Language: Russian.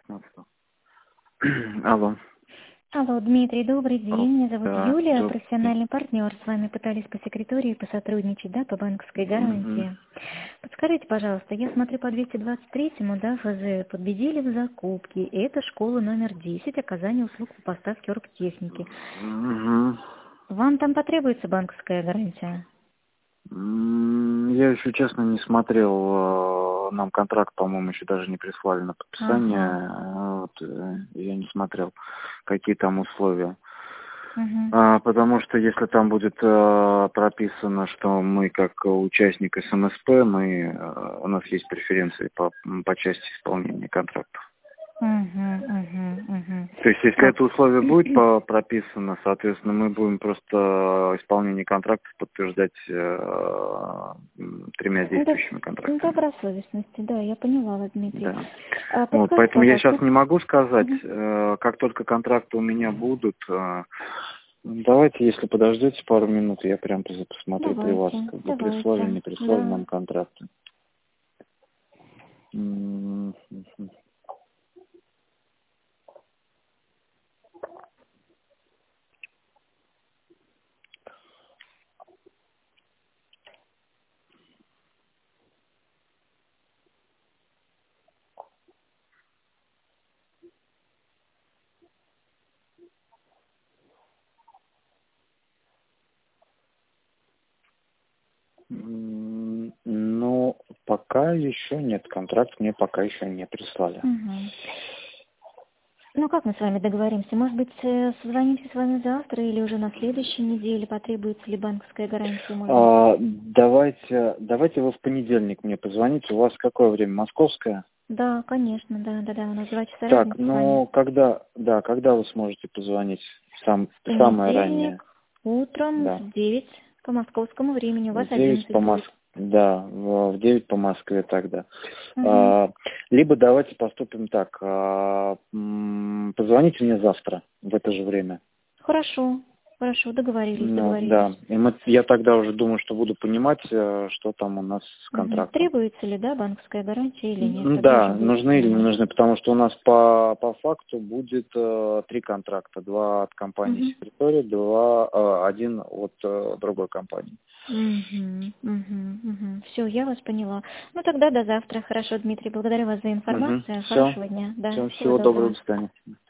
15. Алло. Алло, Дмитрий, добрый день. Меня зовут Да, Юлия, добрый день. профессиональный партнер. С вами пытались по секретарии посотрудничать, да, по банковской Мгм. гарантии. Подскажите, пожалуйста, я смотрю по 223-му, да, ФЗ, победили в закупке. И это школа номер 10, оказание услуг по поставке оргтехники. Мгм. Вам там потребуется банковская гарантия? Я еще честно не смотрел, нам контракт, по-моему, еще даже не прислали на Ага. подписание. Я не смотрел, какие там условия. Угу. Потому что если там будет прописано, что мы как участник СМСП, у нас есть преференции по части исполнения контрактов. Угу. То есть, если Так. это условие будет прописано, соответственно, мы будем просто исполнение контрактов подтверждать 3 действующими контрактами. Добросовестности, да, я поняла вас, Дмитрий. Да. Вот, Подскажите, поэтому я сейчас пожалуйста. не могу сказать, Мгм. как только контракты у меня будут. Давайте, если подождете пару минут, я прям посмотрю при вас, как бы прислали, не прислали Да. нам контракты. М, Ну, пока еще нет, контракт мне пока еще не прислали. Мгм. Ну, как мы с вами договоримся? Может быть, созвонимся с вами завтра или уже на следующей неделе? Потребуется ли банковская гарантия, может быть? Давайте вы в понедельник мне позвоните. У вас какое время? Московское? Да, конечно, да. У нас 2 часа Так, разницы с вами. когда вы сможете позвонить? В Самое раннее. понедельник утром Да. в 9 по московскому времени. У В вас 9 11 по будет. Москве. Да, в 9 по Москве тогда. Угу. Либо давайте поступим так. Позвоните мне завтра в это же время. Хорошо, Ну, договорились. да. Я тогда уже думаю, что буду понимать, что там у нас с Мгм. контрактом. Требуется ли, да, банковская гарантия или нет? Тогда уже Да, будете нужны или не понимать. нужны, потому что у нас по факту будет 3 контракта. 2 от компании Угу. Секретория, один от другой компании. Все, я вас поняла. Ну тогда до завтра. Хорошо, Дмитрий, благодарю вас за информацию. Все. Хорошего дня. Да, всего Всего доброго, доброго. до свидания.